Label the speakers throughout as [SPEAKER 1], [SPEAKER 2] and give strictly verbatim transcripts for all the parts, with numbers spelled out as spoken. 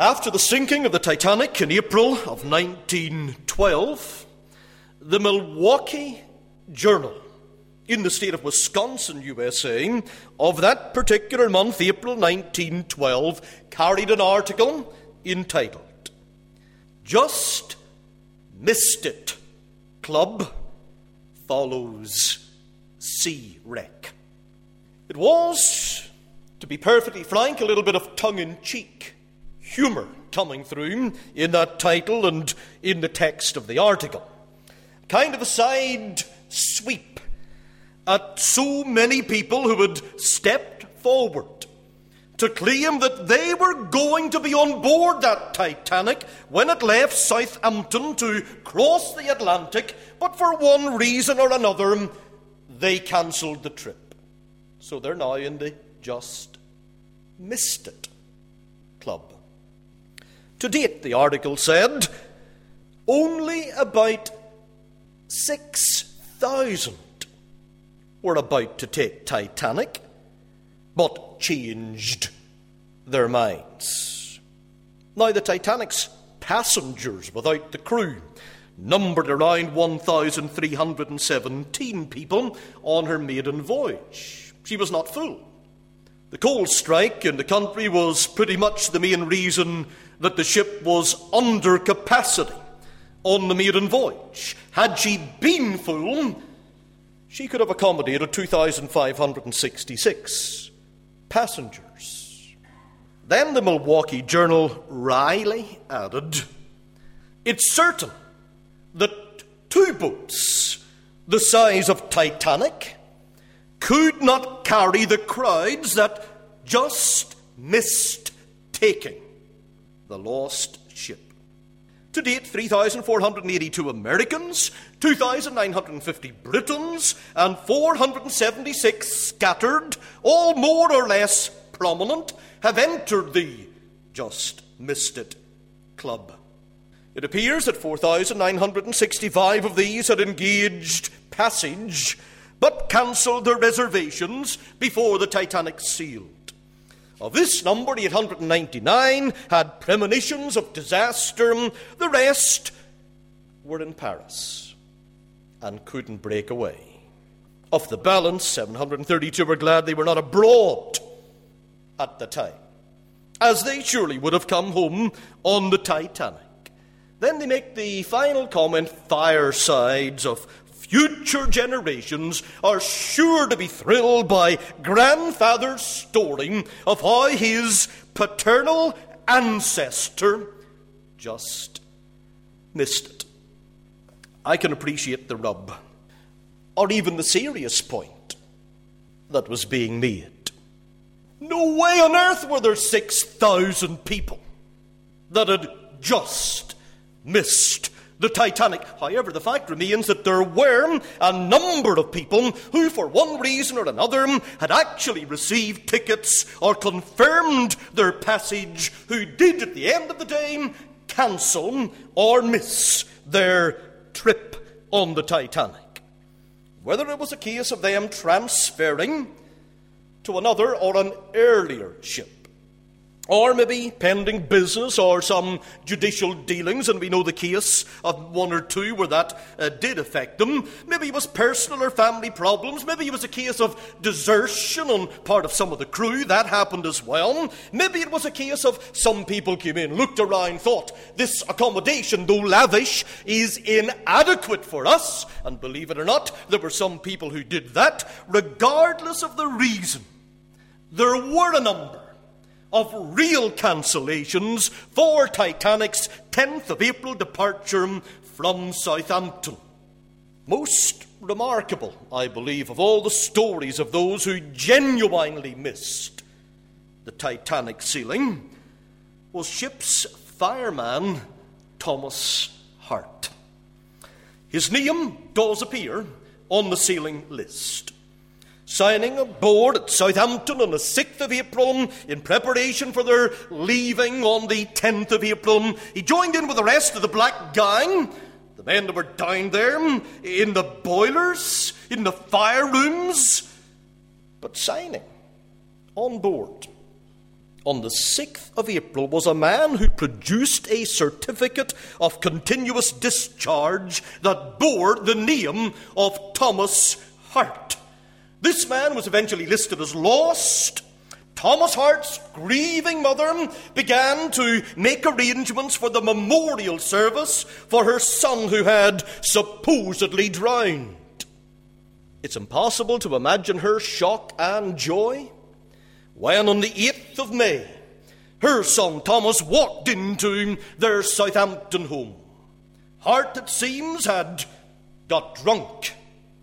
[SPEAKER 1] After the sinking of the Titanic in April of nineteen twelve, the Milwaukee Journal in the state of Wisconsin, U S A, of that particular month, April nineteen twelve, carried an article entitled, "Just Missed It. Club Follows Sea Wreck." It was, to be perfectly frank, a little bit of tongue-in-cheek humour coming through in that title and in the text of the article. Kind of a side sweep at so many people who had stepped forward to claim that they were going to be on board that Titanic when it left Southampton to cross the Atlantic, but for one reason or another, they cancelled the trip. So they're now in the Just Missed It Club. To date, the article said, only about six thousand were about to take Titanic, but changed their minds. Now, the Titanic's passengers without the crew numbered around one thousand three hundred seventeen people on her maiden voyage. She was not full. The coal strike in the country was pretty much the main reason that the ship was under capacity on the maiden voyage. Had she been full, she could have accommodated two thousand five hundred sixty-six passengers. Then the Milwaukee Journal wryly added, "It's certain that two boats the size of Titanic could not carry the crowds that just missed taking the lost ship." To date, three thousand four hundred eighty-two Americans, two thousand nine hundred fifty Britons, and four hundred seventy-six scattered, all more or less prominent, have entered the Just Missed It Club. It appears that four thousand nine hundred sixty-five of these had engaged passage, but cancelled their reservations before the Titanic sailed. Of this number, eight hundred ninety-nine had premonitions of disaster. The rest were in Paris and couldn't break away. Of the balance, seven hundred thirty-two were glad they were not abroad at the time, as they surely would have come home on the Titanic. Then they make the final comment, "Firesides of future generations are sure to be thrilled by grandfather's story of how his paternal ancestor just missed it." I can appreciate the rub, or even the serious point that was being made. No way on earth were there six thousand people that had just missed the Titanic. However, the fact remains that there were a number of people who, for one reason or another, had actually received tickets or confirmed their passage, who did, at the end of the day, cancel or miss their trip on the Titanic. Whether it was a case of them transferring to another or an earlier ship, or maybe pending business or some judicial dealings, and we know the case of one or two where that uh, did affect them. Maybe it was personal or family problems. Maybe it was a case of desertion on part of some of the crew. That happened as well. Maybe it was a case of some people came in, looked around, thought, this accommodation, though lavish, is inadequate for us. And believe it or not, there were some people who did that. Regardless of the reason, there were a number of real cancellations for Titanic's tenth of April departure from Southampton. Most remarkable, I believe, of all the stories of those who genuinely missed the Titanic sailing was ship's fireman Thomas Hart. His name does appear on the sailing list. Signing aboard at Southampton on the sixth of April in preparation for their leaving on the tenth of April, he joined in with the rest of the black gang, the men that were down there, in the boilers, in the fire rooms, but signing on board on the sixth of April was a man who produced a certificate of continuous discharge that bore the name of Thomas Hart. This man was eventually listed as lost. Thomas Hart's grieving mother began to make arrangements for the memorial service for her son who had supposedly drowned. It's impossible to imagine her shock and joy when on the eighth of May, her son Thomas walked into their Southampton home. Hart, it seems, had got drunk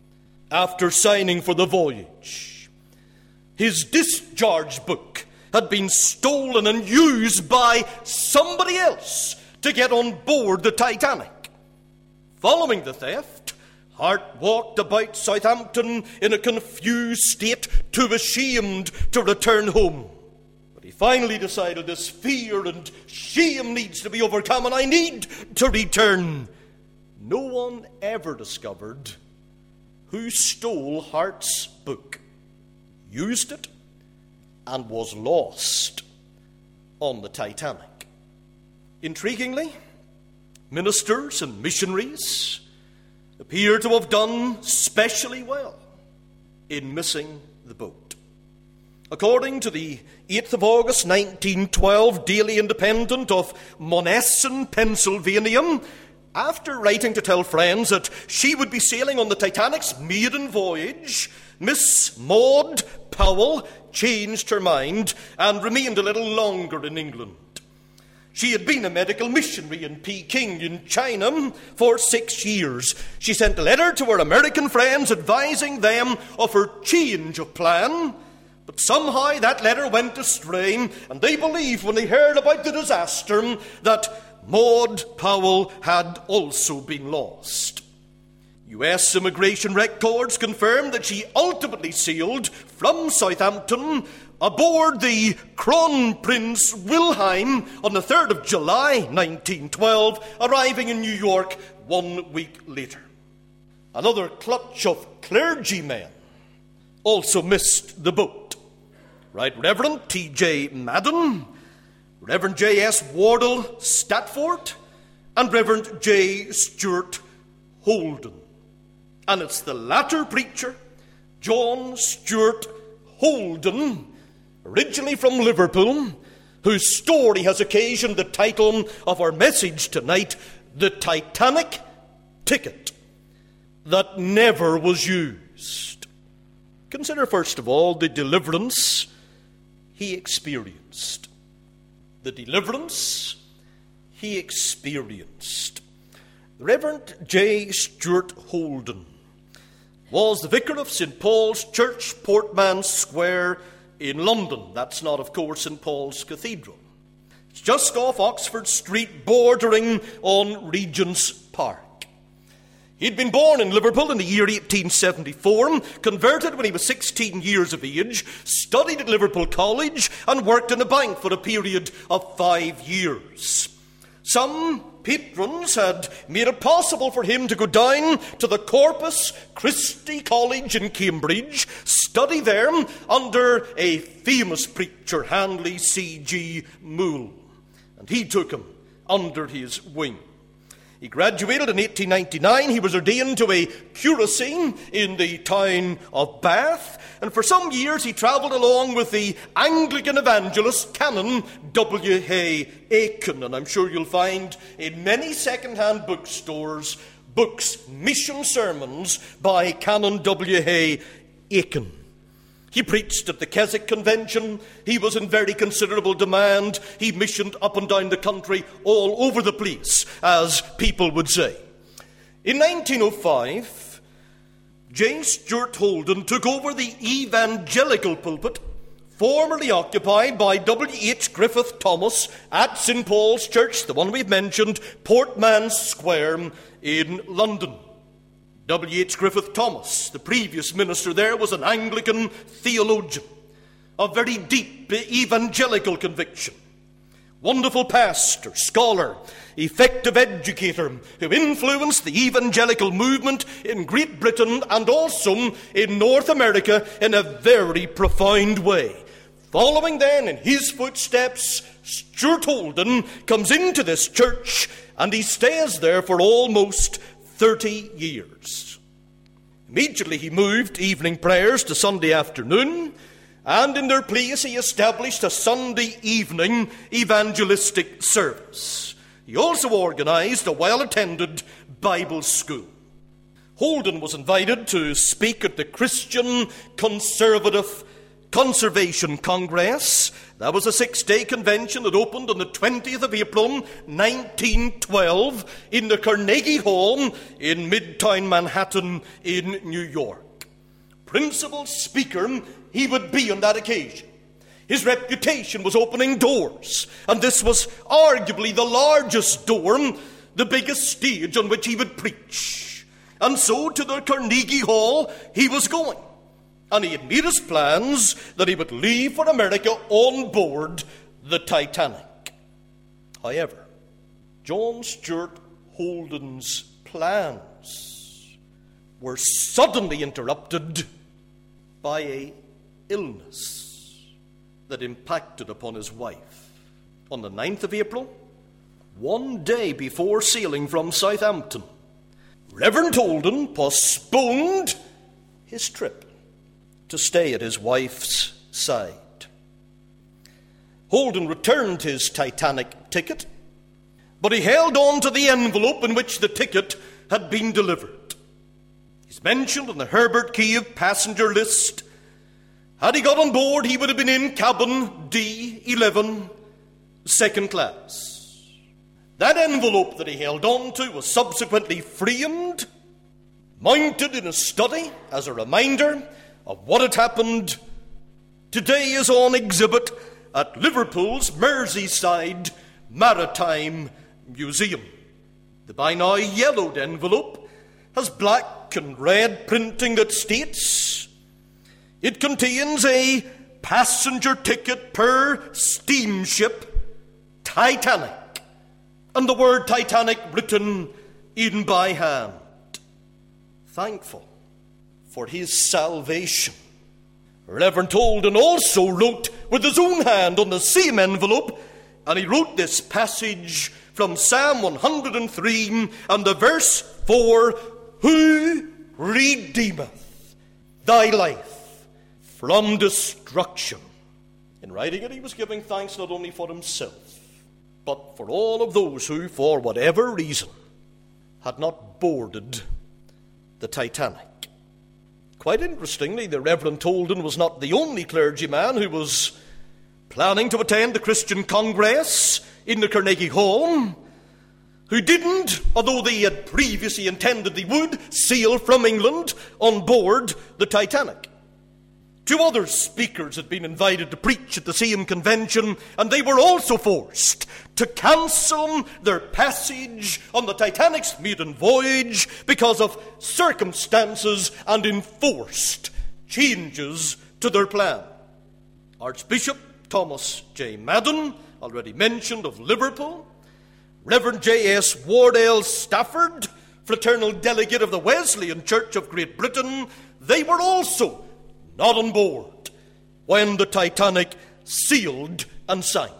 [SPEAKER 1] after signing for the voyage. His discharge book had been stolen and used by somebody else to get on board the Titanic. Following the theft, Hart walked about Southampton in a confused state, too ashamed to return home. But he finally decided this fear and shame needs to be overcome, and I need to return. No one ever discovered who stole Hart's book, used it, and was lost on the Titanic. Intriguingly, ministers and missionaries appear to have done specially well in missing the boat. According to the eighth of August nineteen twelve Daily Independent of Monessen, Pennsylvania, after writing to tell friends that she would be sailing on the Titanic's maiden voyage, Miss Maud Powell changed her mind and remained a little longer in England. She had been a medical missionary in Peking in China for six years. She sent a letter to her American friends advising them of her change of plan, but somehow that letter went astray, and they believed when they heard about the disaster that Maud Powell had also been lost. U S immigration records confirm that she ultimately sailed from Southampton aboard the Kronprinz Wilhelm on the third of July nineteen twelve, arriving in New York one week later. Another clutch of clergymen also missed the boat. Right Reverend T J Madden, Reverend J S Wardle Statford, and Reverend J Stuart Holden. And it's the latter preacher, John Stuart Holden, originally from Liverpool, whose story has occasioned the title of our message tonight, The Titanic Ticket That Never Was Used. Consider first of all the deliverance he experienced. The deliverance he experienced. The Reverend J. Stuart Holden was the vicar of Saint Paul's Church, Portman Square in London. That's not, of course, Saint Paul's Cathedral. It's just off Oxford Street, bordering on Regent's Park. He'd been born in Liverpool in the year eighteen seventy-four, converted when he was sixteen years of age, studied at Liverpool College, and worked in a bank for a period of five years. Some patrons had made it possible for him to go down to the Corpus Christi College in Cambridge, study there under a famous preacher, Handley C G Moule, and he took him under his wing. He graduated in eighteen ninety-nine. He was ordained to a curacy in the town of Bath, and for some years he travelled along with the Anglican evangelist Canon W. Hay Aiken, and I'm sure you'll find in many second-hand bookstores books, mission sermons by Canon W. Hay Aiken. He preached at the Keswick Convention. He was in very considerable demand. He missioned up and down the country, all over the place, as people would say. In nineteen oh five, J. Stuart Holden took over the evangelical pulpit, formerly occupied by W H Griffith Thomas at Saint Paul's Church, the one we've mentioned, Portman Square in London. W H Griffith Thomas, the previous minister there, was an Anglican theologian of very deep evangelical conviction. Wonderful pastor, scholar, effective educator who influenced the evangelical movement in Great Britain and also in North America in a very profound way. Following then in his footsteps, Stuart Holden comes into this church, and he stays there for almost thirty years. Immediately he moved evening prayers to Sunday afternoon, and in their place he established a Sunday evening evangelistic service. He also organised a well-attended Bible school. Holden was invited to speak at the Christian Conservative Conservation Congress. That was a six-day convention that opened on the twentieth of April, nineteen twelve, in the Carnegie Hall in Midtown Manhattan in New York. Principal speaker he would be on that occasion. His reputation was opening doors, and this was arguably the largest door, the biggest stage on which he would preach. And so to the Carnegie Hall he was going. And he had made his plans that he would leave for America on board the Titanic. However, John Stuart Holden's plans were suddenly interrupted by an illness that impacted upon his wife. On the ninth of April, one day before sailing from Southampton, Reverend Holden postponed his trip to stay at his wife's side. Holden returned his Titanic ticket, but he held on to the envelope in which the ticket had been delivered. He's mentioned on the Herbert Cave passenger list. Had he got on board, he would have been in cabin D eleven, second class. That envelope that he held on to was subsequently framed, mounted in his study as a reminder of what had happened. Today is on exhibit at Liverpool's Merseyside Maritime Museum. The by now yellowed envelope has black and red printing that states it contains a passenger ticket per steamship Titanic, and the word Titanic written in by hand. Thankful for his salvation, Reverend Holden also wrote with his own hand on the same envelope, and he wrote this passage from Psalm one hundred three and the verse four, "Who redeemeth thy life from destruction?" In writing it, he was giving thanks not only for himself, but for all of those who, for whatever reason, had not boarded the Titanic. Quite interestingly, the Reverend Holden was not the only clergyman who was planning to attend the Christian Congress in the Carnegie Hall, who didn't, although they had previously intended they would, sail from England on board the Titanic. Two other speakers had been invited to preach at the same convention, and they were also forced to cancel their passage on the Titanic's maiden voyage because of circumstances and enforced changes to their plan. Archbishop Thomas J. Madden, already mentioned, of Liverpool, Reverend J S Wardell Stafford, fraternal delegate of the Wesleyan Church of Great Britain, they were also not on board when the Titanic sailed and sank.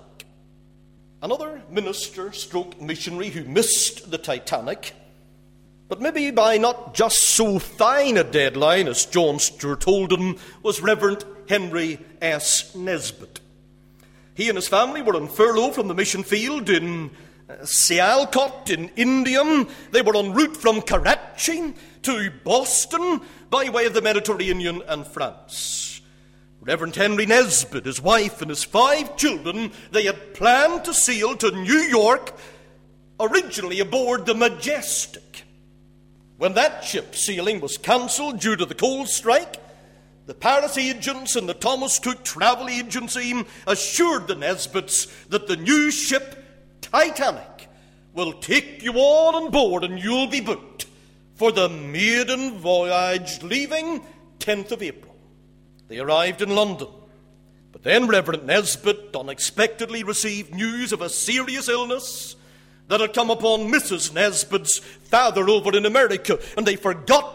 [SPEAKER 1] Another minister stroke missionary who missed the Titanic, but maybe by not just so fine a deadline as John Stuart Holden, was Reverend Henry S. Nesbitt. He and his family were on furlough from the mission field in uh, Sialkot in India. They were en route from Karachi to Boston by way of the Mediterranean and France. Reverend Henry Nesbitt, his wife and his five children, they had planned to sail to New York, originally aboard the Majestic. When that ship's sailing was cancelled due to the coal strike, the Paris agents and the Thomas Cook Travel Agency assured the Nesbitts that the new ship, Titanic, will take you all on board and you'll be booked for the maiden voyage leaving tenth of April. They arrived in London, but then Reverend Nesbitt unexpectedly received news of a serious illness that had come upon Missus Nesbitt's father over in America, and they forgot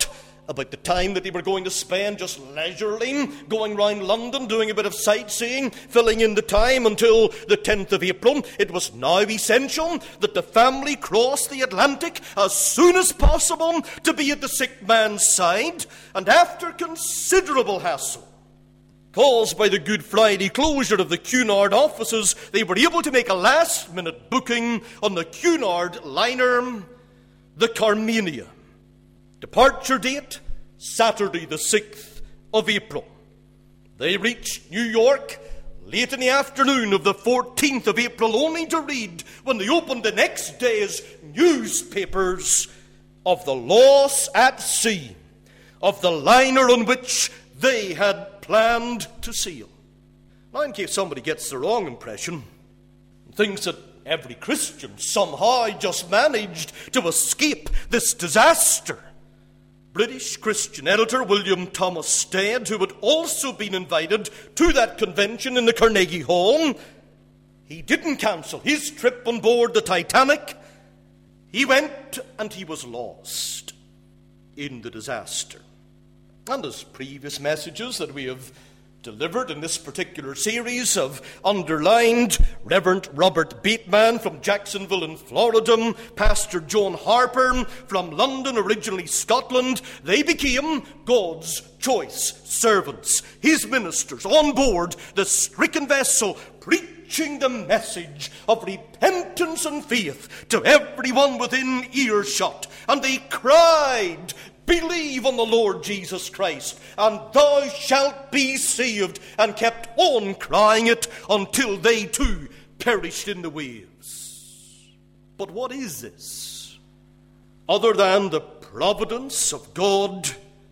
[SPEAKER 1] about the time that they were going to spend just leisurely going round London, doing a bit of sightseeing, filling in the time until the tenth of April. It was now essential that the family cross the Atlantic as soon as possible to be at the sick man's side, and after considerable hassle caused by the Good Friday closure of the Cunard offices, they were able to make a last-minute booking on the Cunard liner, the Carmania. Departure date, Saturday the sixth of April. They reached New York late in the afternoon of the fourteenth of April, only to read, when they opened the next day's newspapers, of the loss at sea of the liner on which they had planned to sail. Now, in case somebody gets the wrong impression and thinks that every Christian somehow just managed to escape this disaster, British Christian editor William Thomas Stead, who had also been invited to that convention in the Carnegie Hall, he didn't cancel his trip on board the Titanic. He went and he was lost in the disaster. And as previous messages that we have delivered in this particular series have underlined, Reverend Robert Bateman from Jacksonville in Florida, Pastor John Harper from London, originally Scotland, they became God's choice servants, his ministers on board the stricken vessel, preaching the message of repentance and faith to everyone within earshot. And they cried, "Believe on the Lord Jesus Christ, and thou shalt be saved," and kept on crying it until they too perished in the waves. But what is this other than the providence of God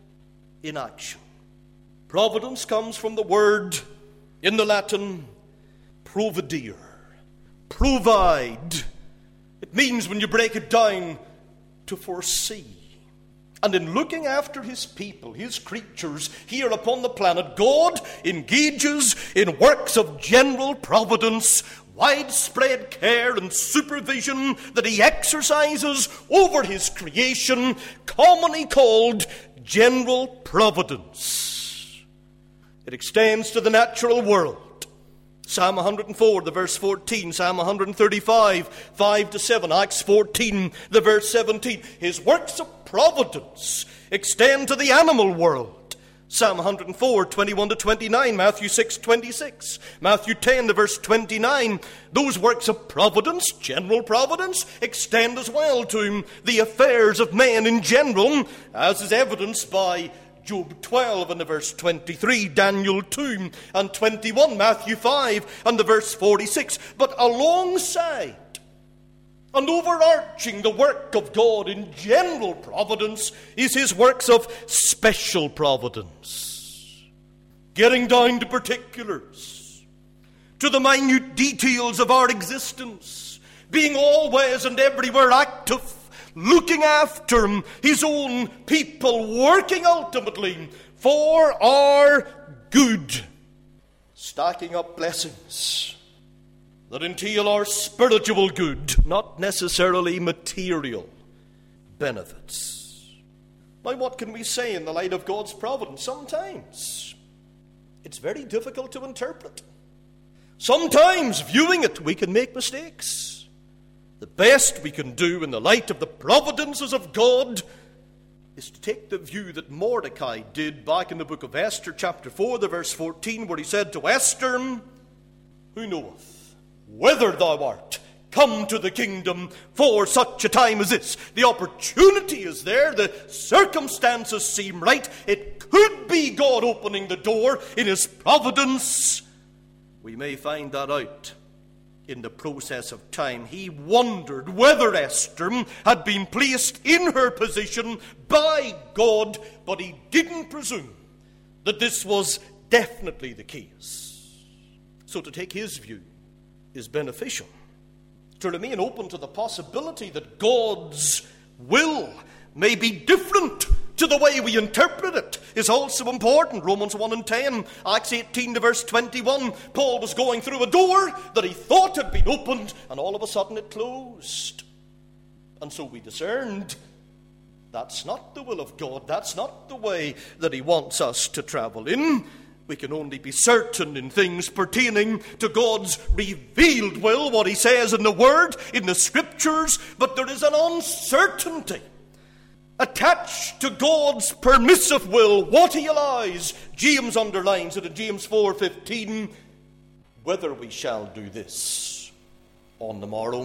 [SPEAKER 1] in action? Providence comes from the word in the Latin providere, provide. It means, when you break it down, to foresee. And in looking after his people, his creatures here upon the planet, God engages in works of general providence, widespread care and supervision that he exercises over his creation, commonly called general providence. It extends to the natural world. Psalm one hundred four, the verse fourteen, Psalm one thirty-five, five to seven, Acts fourteen, the verse seventeen. His works of providence extend to the animal world. Psalm one hundred four, twenty-one to twenty-nine, Matthew six, twenty-six, Matthew ten, the verse twenty-nine. Those works of providence, general providence, extend as well to the affairs of men in general, as is evidenced by Job twelve and the verse twenty-three, Daniel two and twenty-one, Matthew five and the verse forty-six. But alongside and overarching the work of God in general providence is his works of special providence, getting down to particulars, to the minute details of our existence, being always and everywhere active, looking after him, his own people, working ultimately for our good, stacking up blessings that entail our spiritual good, not necessarily material benefits. Now, what can we say in the light of God's providence? Sometimes it's very difficult to interpret. Sometimes, viewing it, we can make mistakes. The best we can do in the light of the providences of God is to take the view that Mordecai did back in the book of Esther, chapter four, the verse fourteen, where he said to Esther, "Who knoweth whither thou art come to the kingdom for such a time as this?" The opportunity is there. The circumstances seem right. It could be God opening the door in his providence. We may find that out in the process of time. He wondered whether Esther had been placed in her position by God, but he didn't presume that this was definitely the case. So to take his view is beneficial. To remain open to the possibility that God's will may be different to the way we interpret it is also important. Romans one and ten, Acts eighteen to verse twenty-one. Paul was going through a door that he thought had been opened, and all of a sudden it closed. And so we discerned That's not the will of God. That's not the way that he wants us to travel in. We can only be certain in things pertaining to God's revealed will, what he says in the Word, in the Scriptures, but there is an uncertainty attached to God's permissive will, what he allows. James underlines it in James four fifteen, whether we shall do this on the morrow,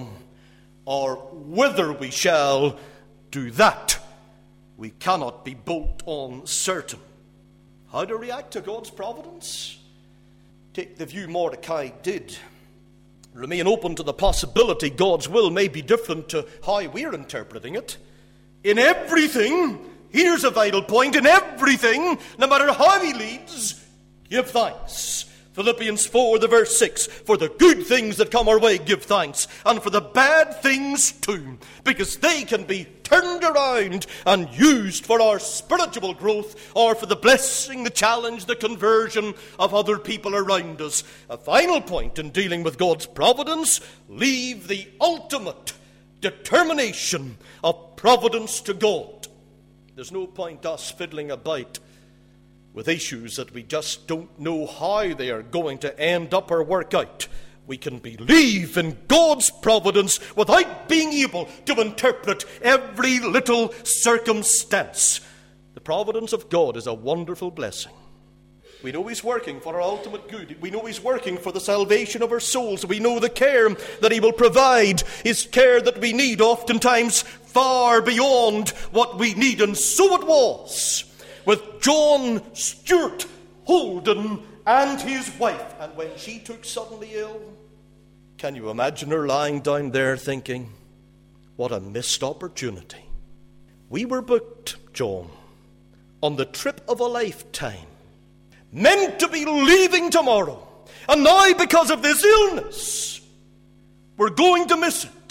[SPEAKER 1] or whether we shall do that, we cannot be both on certain. How to react to God's providence? Take the view Mordecai did. Remain open to the possibility God's will may be different to how we're interpreting it. In everything, here's a vital point, in everything, no matter how he leads, give thanks. Philippians four, the verse six, for the good things that come our way, give thanks, and for the bad things too, because they can be turned around and used for our spiritual growth, or for the blessing, the challenge, the conversion of other people around us. A final point in dealing with God's providence, leave the ultimate determination of providence to God. There's no point us fiddling about with issues that we just don't know how they are going to end up or work out. We can believe in God's providence without being able to interpret every little circumstance. The providence of God is a wonderful blessing. We know he's working for our ultimate good. We know he's working for the salvation of our souls. We know the care that he will provide is care that we need, oftentimes far beyond what we need. And so it was with John Stuart Holden and his wife. And when she took suddenly ill, can you imagine her lying down there thinking, what a missed opportunity. We were booked, John, on the trip of a lifetime, meant to be leaving tomorrow. And now, because of this illness, we're going to miss it.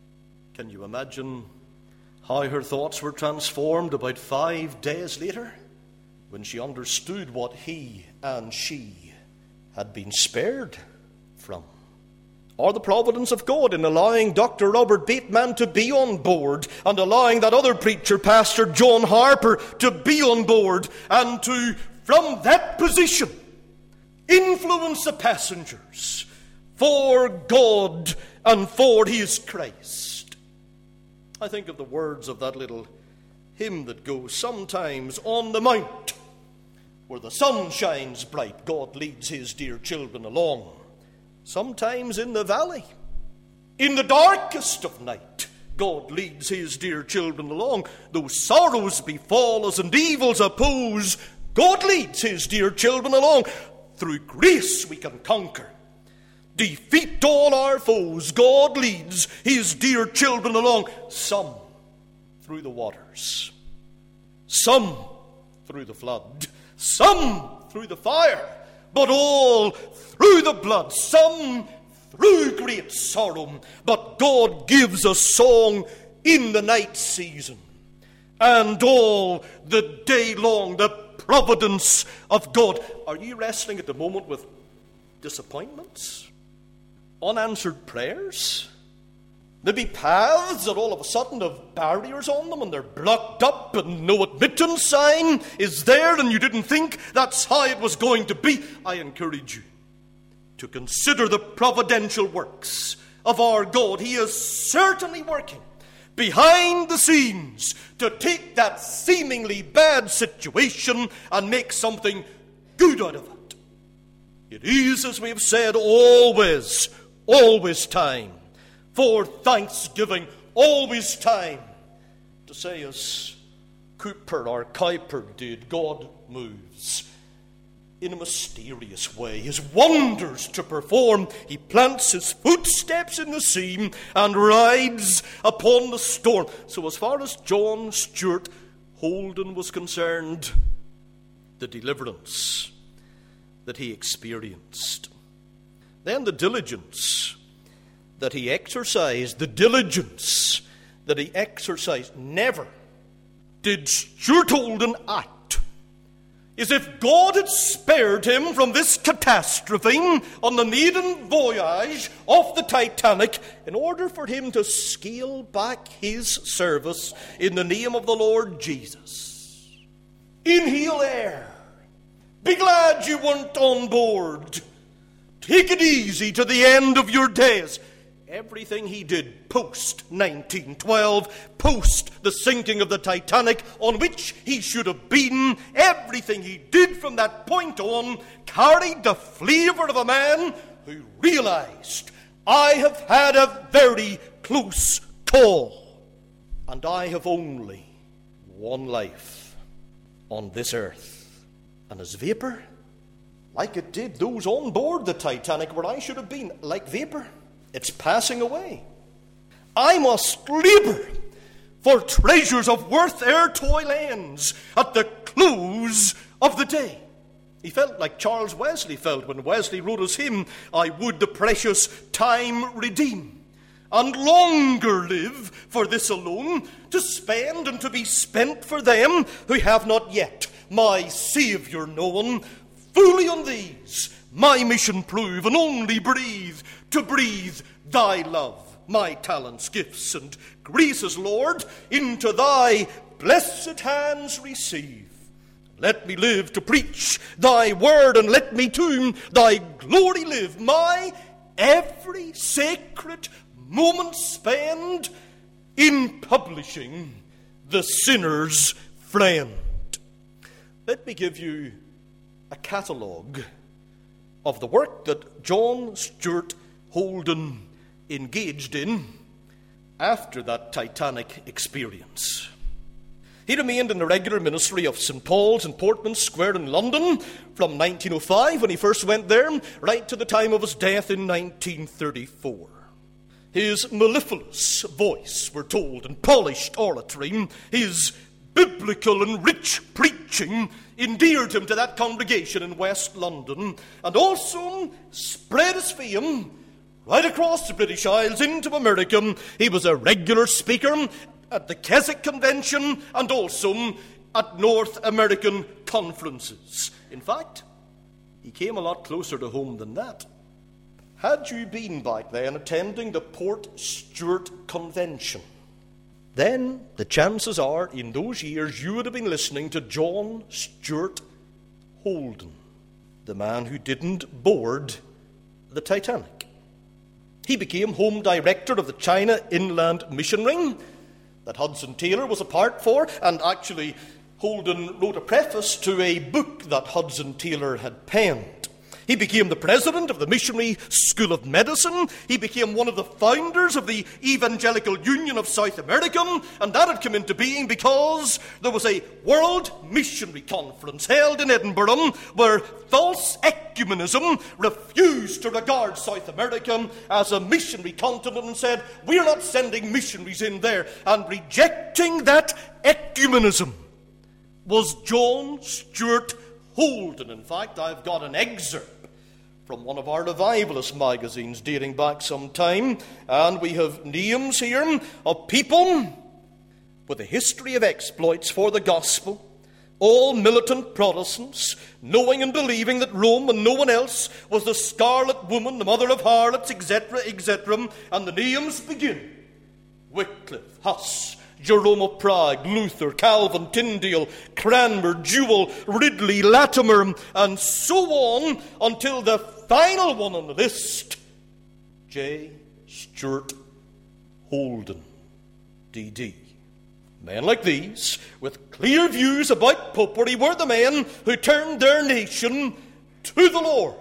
[SPEAKER 1] Can you imagine how her thoughts were transformed about five days later, when she understood what he and she had been spared from? Or the providence of God in allowing Doctor Robert Bateman to be on board, and allowing that other preacher, Pastor John Harper, to be on board, and to, from that position, influence the passengers for God and for his Christ. I think of the words of that little hymn that goes, sometimes on the mount where the sun shines bright, God leads his dear children along. Sometimes in the valley, in the darkest of night, God leads his dear children along. Though sorrows befall us and evils oppose, God leads his dear children along. Through grace we can conquer, defeat all our foes. God leads his dear children along. Some through the waters, some through the flood, some through the fire, but all through the blood. Some through great sorrow, but God gives a song in the night season, and all the day long, the providence of God. Are you wrestling at the moment with disappointments? Unanswered prayers? Maybe paths that all of a sudden have barriers on them and they're blocked up and no admittance sign is there and you didn't think that's how it was going to be. I encourage you to consider the providential works of our God. He is certainly working behind the scenes to take that seemingly bad situation and make something good out of it. It is, as we have said, always, always time for thanksgiving, always time to say, as Cooper or Kuiper did, God moves in a mysterious way, his wonders to perform. He plants his footsteps in the sea and rides upon the storm. So as far as John Stuart Holden was concerned, the deliverance that he experienced, then the diligence that he exercised, the diligence that he exercised, never did Stuart Holden act is if God had spared him from this catastrophe on the maiden voyage of the Titanic in order for him to scale back his service in the name of the Lord Jesus. Inhale air. Be glad you weren't on board. Take it easy to the end of your days. Everything he did post nineteen twelve, post the sinking of the Titanic, on which he should have been, everything he did from that point on carried the flavour of a man who realized, I have had a very close call, and I have only one life on this earth. And as vapour, like it did those on board the Titanic where I should have been, like vapour, it's passing away. I must labour for treasures of worth ere toil ends at the close of the day. He felt like Charles Wesley felt when Wesley wrote his hymn, I would the precious time redeem, and longer live for this alone, to spend and to be spent for them who have not yet my Saviour known. Fully on these my mission prove, and only breathe, to breathe thy love, my talents, gifts, and graces, Lord, into thy blessed hands receive. Let me live to preach thy word, and let me to thy glory live. My every sacred moment spend in publishing the sinner's friend. Let me give you a catalogue of the work that John Stuart Holden engaged in after that Titanic experience. He remained in the regular ministry of Saint Paul's in Portman Square in London from nineteen oh five, when he first went there, right to the time of his death in nineteen thirty-four. His mellifluous voice, we're told, and polished oratory, his biblical and rich preaching endeared him to that congregation in West London, and also spread his fame right across the British Isles into America. He was a regular speaker at the Keswick Convention and also at North American conferences. In fact, he came a lot closer to home than that. Had you been back then attending the Port Stewart Convention, then the chances are in those years you would have been listening to John Stuart Holden, the man who didn't board the Titanic. He became Home Director of the China Inland Mission Ring that Hudson Taylor was a part for, and actually Holden wrote a preface to a book that Hudson Taylor had penned. He became the president of the Missionary School of Medicine. He became one of the founders of the Evangelical Union of South America, and that had come into being because there was a World Missionary Conference held in Edinburgh where false ecumenism refused to regard South America as a missionary continent and said, we're not sending missionaries in there. And rejecting that ecumenism was John Stuart Holden. In fact, I've got an excerpt from one of our revivalist magazines dating back some time, and we have names here of people with a history of exploits for the gospel, all militant Protestants, knowing and believing that Rome and no one else was the scarlet woman, the mother of harlots, et cetera, et cetera, and the names begin: Wycliffe, Huss, Jerome of Prague, Luther, Calvin, Tyndale, Cranmer, Jewell, Ridley, Latimer, and so on until the final one on the list, J. Stuart Holden, D D Men like these, with clear views about popery, were the men who turned their nation to the Lord.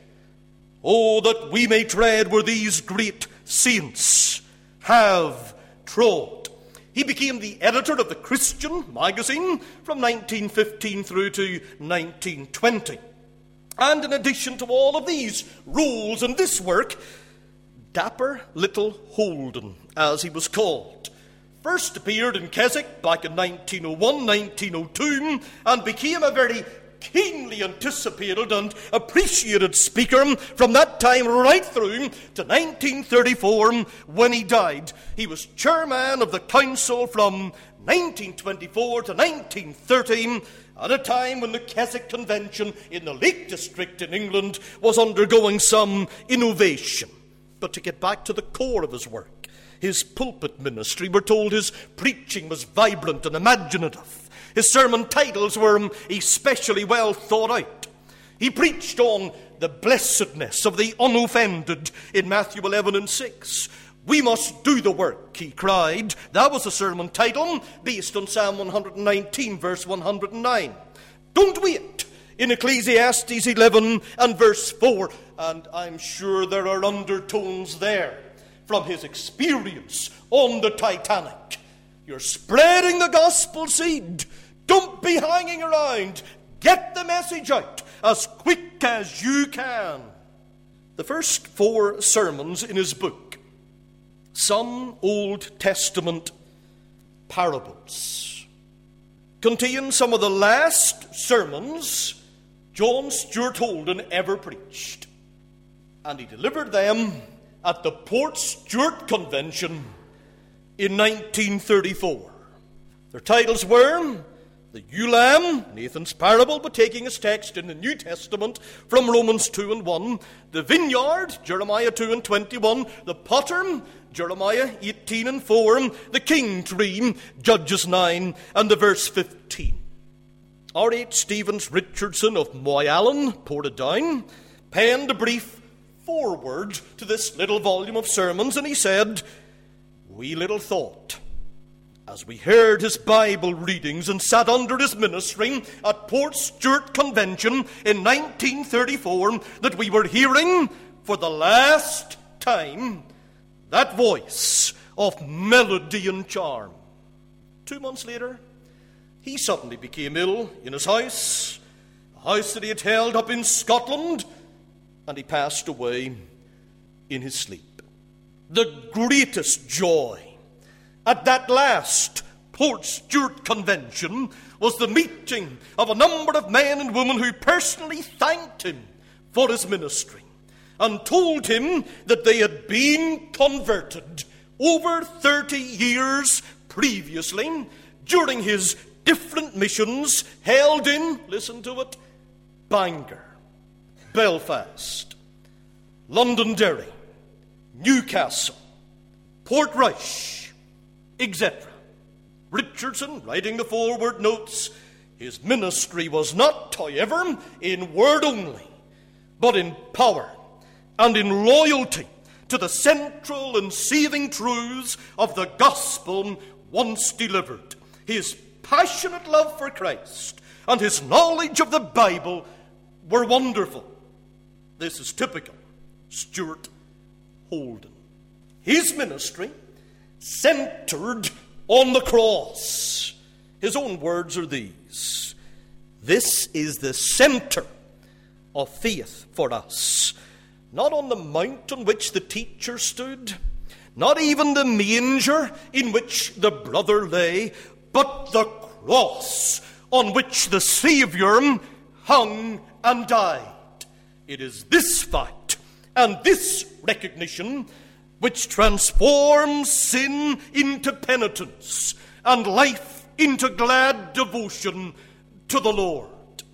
[SPEAKER 1] Oh, that we may tread where these great saints have trod. He became the editor of the Christian magazine from nineteen fifteen through to nineteen twenty. And in addition to all of these roles and this work, Dapper Little Holden, as he was called, first appeared in Keswick back in nineteen oh one, nineteen oh two, and became a very keenly anticipated and appreciated speaker from that time right through to nineteen thirty-four, when he died. He was chairman of the council from nineteen twenty-four to nineteen thirty, at a time when the Keswick Convention in the Lake District in England was undergoing some innovation. But to get back to the core of his work, his pulpit ministry, we're told his preaching was vibrant and imaginative. His sermon titles were especially well thought out. He preached on the blessedness of the unoffended in Matthew eleven and six. We must do the work, he cried. That was a sermon title based on Psalm one nineteen, verse one hundred nine. Don't wait, in Ecclesiastes eleven and verse four. And I'm sure there are undertones there from his experience on the Titanic. You're spreading the gospel seed. Don't be hanging around. Get the message out as quick as you can. The first four sermons in his book, some Old Testament parables, contain some of the last sermons John Stuart Holden ever preached. And he delivered them at the Port Stewart Convention in nineteen thirty-four. Their titles were the ewe lamb, Nathan's parable, but taking his text in the New Testament from Romans two and one, the vineyard, Jeremiah two and twenty-one, the potter, Jeremiah eighteen and four, the king tree, Judges nine and the verse fifteen. R H Stevens Richardson of Moyallen, Portadown, penned a brief foreword to this little volume of sermons, and he said, "We little thought, as we heard his Bible readings and sat under his ministry at Port Stewart Convention in nineteen thirty-four, that we were hearing for the last time that voice of melody and charm." Two months later, he suddenly became ill in his house, a house that he had held up in Scotland, and he passed away in his sleep. The greatest joy at that last Port Stewart Convention was the meeting of a number of men and women who personally thanked him for his ministry and told him that they had been converted over thirty years previously during his different missions held in, listen to it, Bangor, Belfast, Londonderry, Newcastle, Portrush, et cetera. Richardson, writing the forward, notes, his ministry was not, however, in word only, but in power and in loyalty to the central and saving truths of the gospel once delivered. His passionate love for Christ and his knowledge of the Bible were wonderful. This is typical Stuart Holden. His ministry centered on the cross. His own words are these: "This is the center of faith for us. Not on the mount on which the teacher stood, not even the manger in which the brother lay, but the cross on which the Savior hung and died." It is this fact and this recognition which transforms sin into penitence and life into glad devotion to the Lord.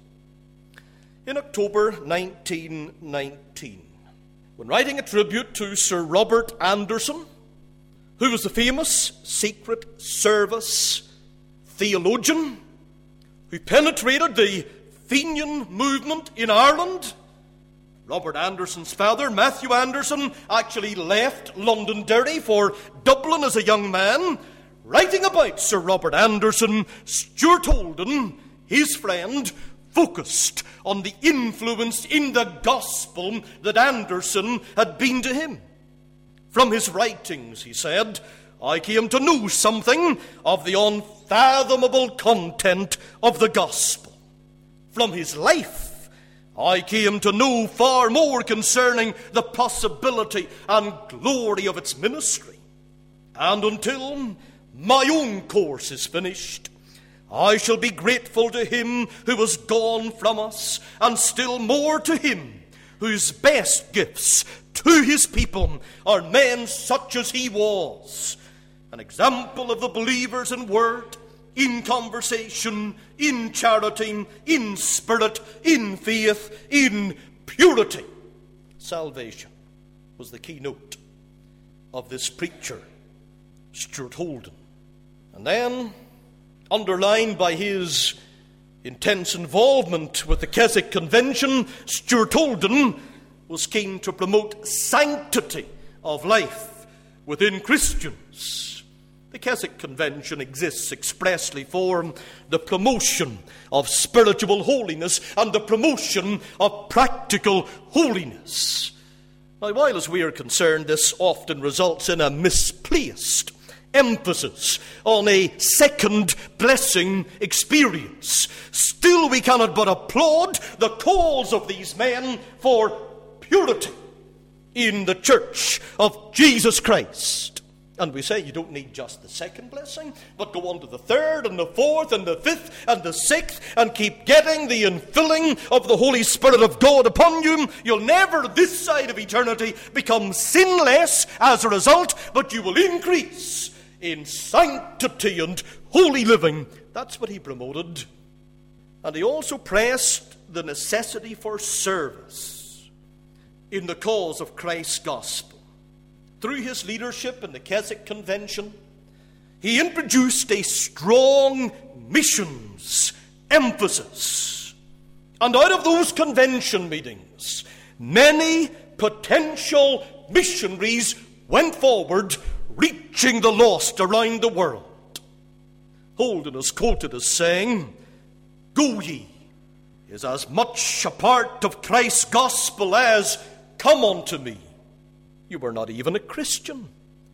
[SPEAKER 1] In October nineteen nineteen, when writing a tribute to Sir Robert Anderson, who was the famous Secret Service theologian who penetrated the Fenian movement in Ireland, Robert Anderson's father, Matthew Anderson, actually left Londonderry for Dublin as a young man. Writing about Sir Robert Anderson, Stuart Holden, his friend, focused on the influence in the gospel that Anderson had been to him. From his writings, he said, "I came to know something of the unfathomable content of the gospel. From his life, I came to know far more concerning the possibility and glory of its ministry. And until my own course is finished, I shall be grateful to him who has gone from us, and still more to him whose best gifts to his people are men such as he was, an example of the believers in word, in conversation, in charity, in spirit, in faith, in purity. Salvation was the keynote of this preacher, Stuart Holden. And then, underlined by his intense involvement with the Keswick Convention, Stuart Holden was keen to promote sanctity of life within Christians. The Keswick Convention exists expressly for the promotion of spiritual holiness and the promotion of practical holiness. Now, while as we are concerned, this often results in a misplaced emphasis on a second blessing experience, still we cannot but applaud the cause of these men for purity in the Church of Jesus Christ. And we say you don't need just the second blessing, but go on to the third and the fourth and the fifth and the sixth and keep getting the infilling of the Holy Spirit of God upon you. You'll never, this side of eternity, become sinless as a result, but you will increase in sanctity and holy living. That's what he promoted. And he also pressed the necessity for service in the cause of Christ's gospel. Through his leadership in the Keswick Convention, he introduced a strong missions emphasis. And out of those convention meetings, many potential missionaries went forward, reaching the lost around the world. Holden is quoted as saying, "Go ye is as much a part of Christ's gospel as come unto me." You were not even a Christian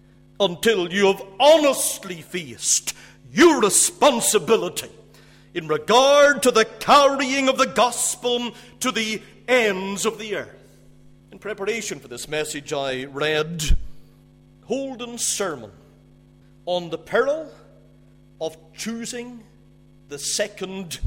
[SPEAKER 1] until you have honestly faced your responsibility in regard to the carrying of the gospel to the ends of the earth. In preparation for this message, I read Holden's sermon on the peril of choosing the second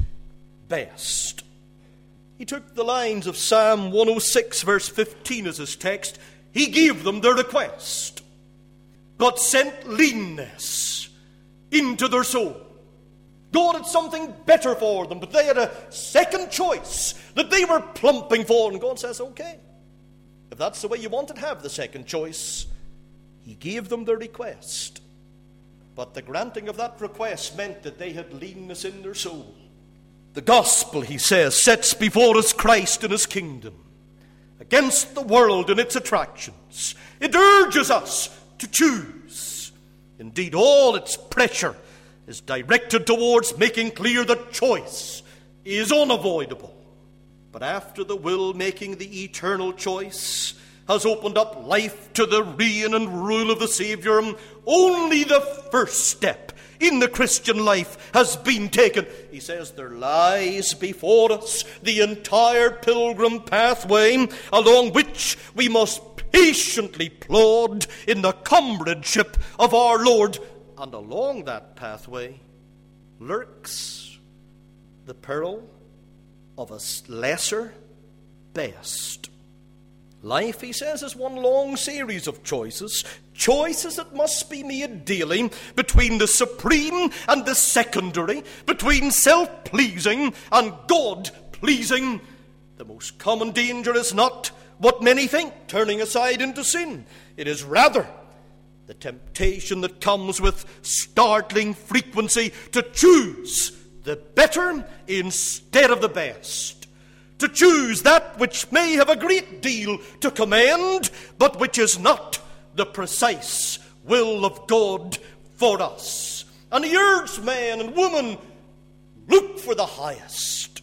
[SPEAKER 1] best. He took the lines of Psalm one oh six, verse fifteen as his text. He gave them their request, but sent leanness into their soul. God had something better for them, but they had a second choice that they were plumping for. And God says, okay, if that's the way you want it, have the second choice. He gave them their request, but the granting of that request meant that they had leanness in their soul. The gospel, he says, sets before us Christ and his kingdom against the world and its attractions. It urges us to choose. Indeed, all its pressure is directed towards making clear that choice is unavoidable. But after the will making the eternal choice has opened up life to the reign and rule of the Savior, only the first step in the Christian life has been taken. He says there lies before us the entire pilgrim pathway along which we must patiently plod in the comradeship of our Lord. And along that pathway lurks the peril of a lesser best. Life, he says, is one long series of choices, choices that must be made daily between the supreme and the secondary, between self-pleasing and God-pleasing. The most common danger is not what many think, turning aside into sin. It is rather the temptation that comes with startling frequency to choose the better instead of the best. To choose that which may have a great deal to commend, but which is not the precise will of God for us. And he urged man and woman, look for the highest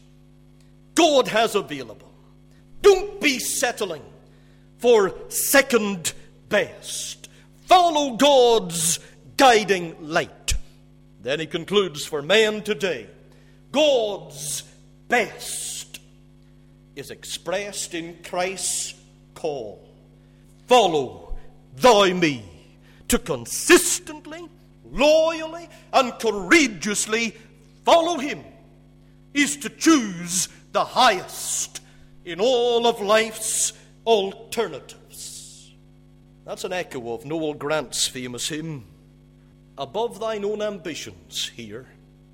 [SPEAKER 1] God has available. Don't be settling for second best. Follow God's guiding light. Then he concludes, for man today, God's best is expressed in Christ's call. Follow thou me. To consistently, loyally, and courageously follow him is to choose the highest in all of life's alternatives. That's an echo of Noel Grant's famous hymn, above thine own ambitions here,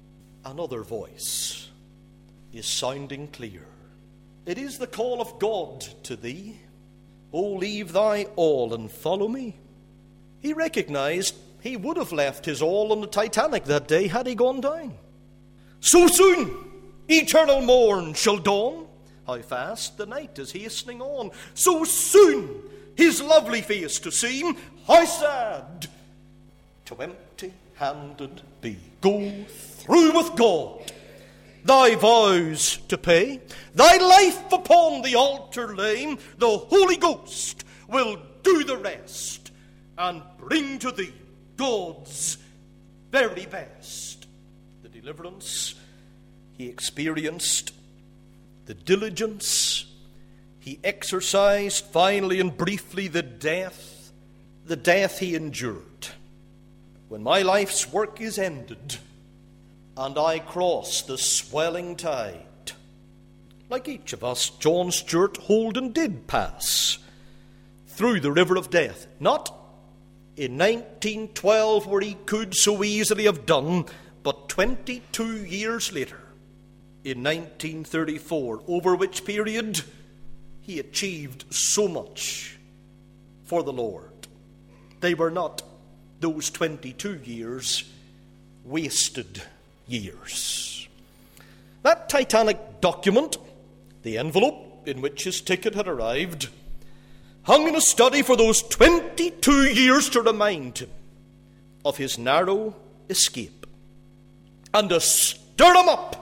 [SPEAKER 1] another voice is sounding clear. It is the call of God to thee. O leave thy all and follow me. He recognized he would have left his all on the Titanic that day had he gone down. So soon eternal morn shall dawn. How fast the night is hastening on. So soon his lovely face to see. How sad to empty-handed be. Go through with God, thy vows to pay, thy life upon the altar lay. The Holy Ghost will do the rest and bring to thee God's very best. The deliverance he experienced, the diligence he exercised, finally and briefly the death, the death he endured. When my life's work is ended and I cross the swelling tide, like each of us, John Stuart Holden did pass through the river of death. Not in nineteen twelve, where he could so easily have done, but twenty-two years later, in nineteen thirty-four, over which period he achieved so much for the Lord. They were not, those twenty-two years, wasted years. That Titanic document, the envelope in which his ticket had arrived, hung in a study for those twenty-two years to remind him of his narrow escape and to stir him up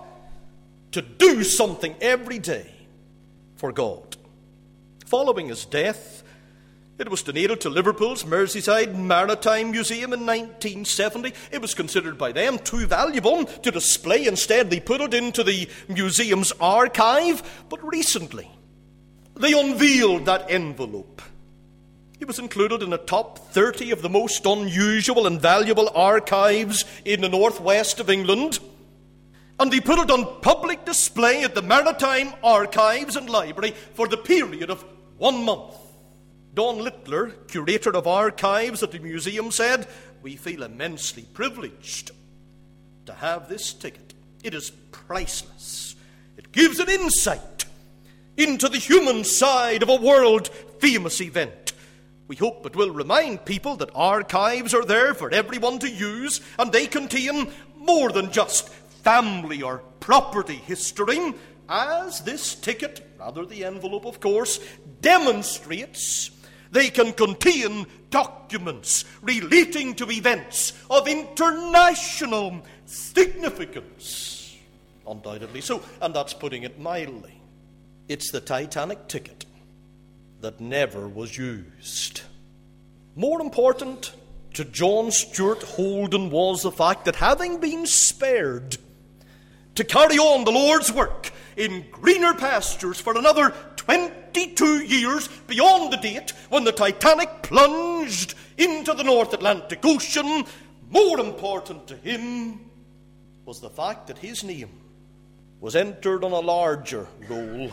[SPEAKER 1] to do something every day for God. Following his death, it was donated to Liverpool's Merseyside Maritime Museum in nineteen seventy. It was considered by them too valuable to display. Instead, they put it into the museum's archive. But recently, they unveiled that envelope. It was included in the top thirty of the most unusual and valuable archives in the northwest of England. And they put it on public display at the Maritime Archives and Library for the period of one month. Don Littler, curator of archives at the museum, said, "We feel immensely privileged to have this ticket. It is priceless. It gives an insight into the human side of a world-famous event. We hope it will remind people that archives are there for everyone to use, and they contain more than just family or property history, as this ticket, rather the envelope of course, demonstrates. They can contain documents relating to events of international significance." Undoubtedly so, and that's putting it mildly. It's the Titanic ticket that never was used. More important to John Stuart Holden was the fact that, having been spared to carry on the Lord's work in greener pastures for another twenty-two years beyond the date when the Titanic plunged into the North Atlantic Ocean, more important to him was the fact that his name was entered on a larger roll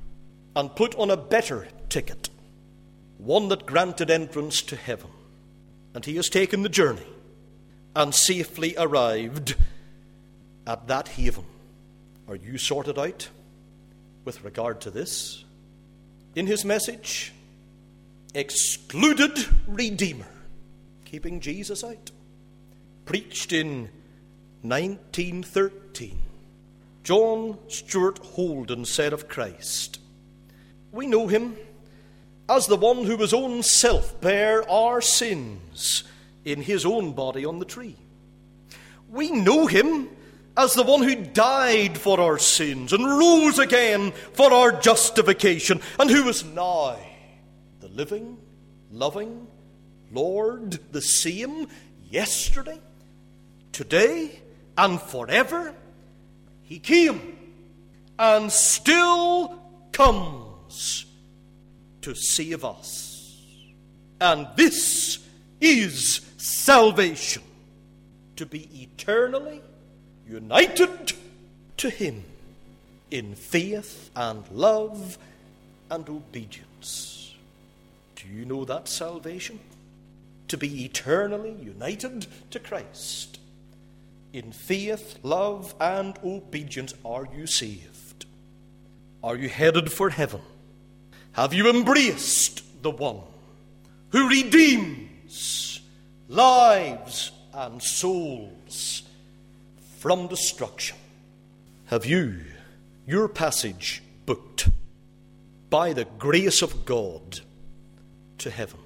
[SPEAKER 1] and put on a better ticket, one that granted entrance to heaven. And he has taken the journey and safely arrived at that haven. Are you sorted out with regard to this? In his message, Excluded Redeemer, keeping Jesus out, preached in nineteen thirteen, John Stuart Holden said of Christ, "We know him as the one who his own self bare our sins in his own body on the tree. We know him as the one who died for our sins and rose again for our justification, and who is now the living, loving Lord, the same yesterday, today, and forever. He came and still comes to save us. And this is salvation, to be eternally united to him in faith and love and obedience." Do you know that salvation? To be eternally united to Christ in faith, love, and obedience, are you saved? Are you headed for heaven? Have you embraced the one who redeems lives and souls from destruction? Have you your passage booked by the grace of God to heaven?